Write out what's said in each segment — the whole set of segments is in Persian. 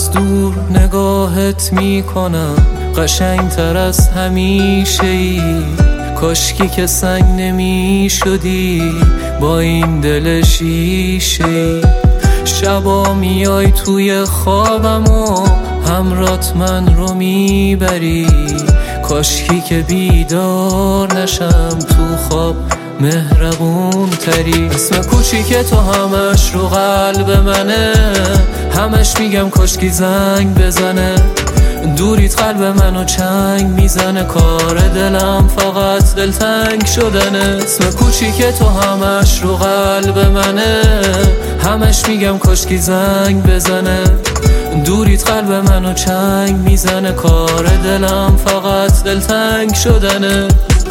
از دور نگاهت میکنم قشنگ تر از همیشه ای. کاشکی که سنگ نمی شدی با این دل شیشه ای. شبا میای توی خوابم و همرات من رو میبری. کاشکی که بیدار نشم تو خواب مهربون تری. اسم کوچیک تو همش رو قلب منه، همش میگم کاشکی زنگ بزنه. دوریت قلب منو چنگ میزنه، کار دلم فقط دلتنگ شدنه. اسم کوچیک تو همش رو قلب منه، همش میگم کاشکی زنگ بزنه. دوریت قلب منو چنگ میزنه، کار دلم فقط دلتنگ شدنه.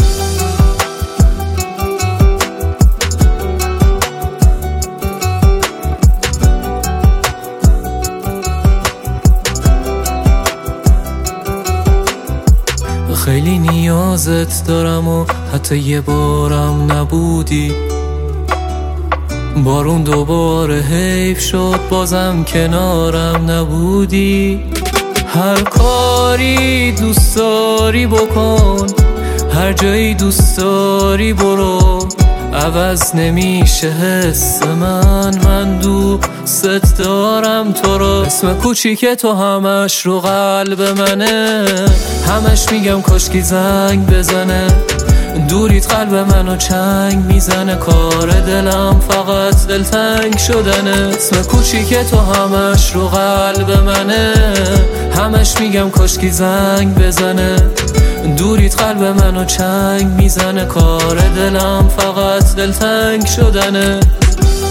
خیلی نیازت دارم و حتی یه بارم نبودی. بارون دوباره حیف شد بازم کنارم نبودی. هر کاری دوست داری بکن، هر جایی دوست داری برو. عوض نمیشه حس من دوست دارم تو رو. اسم کوچیک تو همش رو قلب منه، همش میگم کاشکی زنگ بزنه. دوریت قلب منو چنگ میزنه، کار دلم فقط دلتنگ شدنه. اسم کوچیک تو همش رو قلب منه، همش میگم کاشکی زنگ بزنه. دوریت قلب منو چنگ میزنه، کار دلم فقط دلتنگ شدنه.